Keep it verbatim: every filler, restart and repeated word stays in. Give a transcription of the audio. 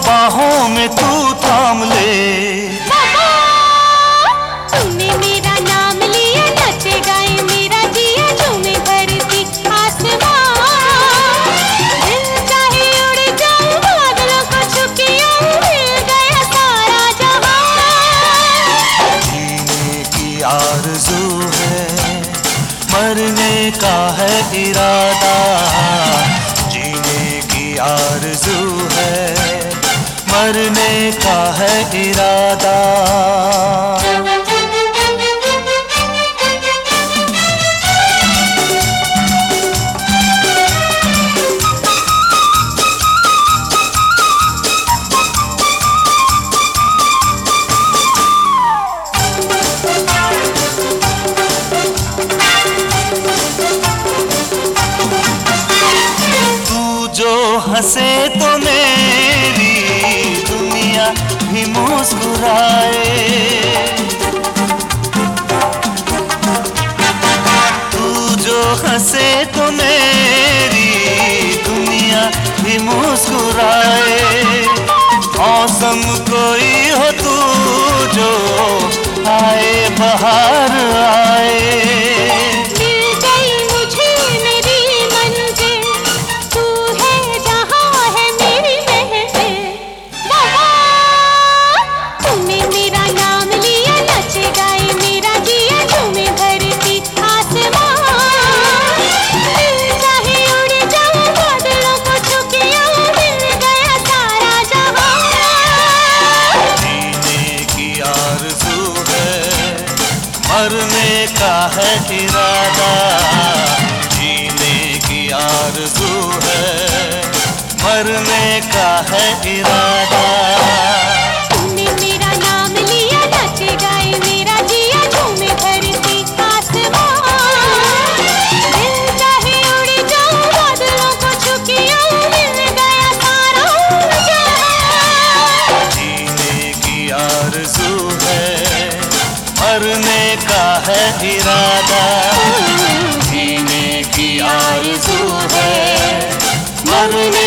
बाहों में तू थाम ले। बाबा, तूने मेरा नाम लिया, नचे गाए मेरा जिया, झूमे धरती आसमान। दिल चाहे उड़ जाऊं, बादलों को छू के आऊं, मिल गया सारा जहां। जीने की आरज़ू है, मरने का है इरादा। जीने की आरज़ू है, मरने का है इरादा। हंसे तो मेरी दुनिया भी मुस्कुराए। तू जो हंसे तो मेरी दुनिया भी मुस्कुराए। मौसम कोई हो तू जो आए बहार आए। मरने का है इरादा। जीने की आरज़ू है, मरने का है इरादा। तूने मेरा नाम लिया, नचे गाए मेरा जिया, झूमे धरती आसमान। दिल चाहे उड़ जाऊं, बादलों को छू के आऊं, मिल गया सारा जहां। जीने की आरज़ू है, मरने का है इरादा। जीने की आरज़ू है, मरने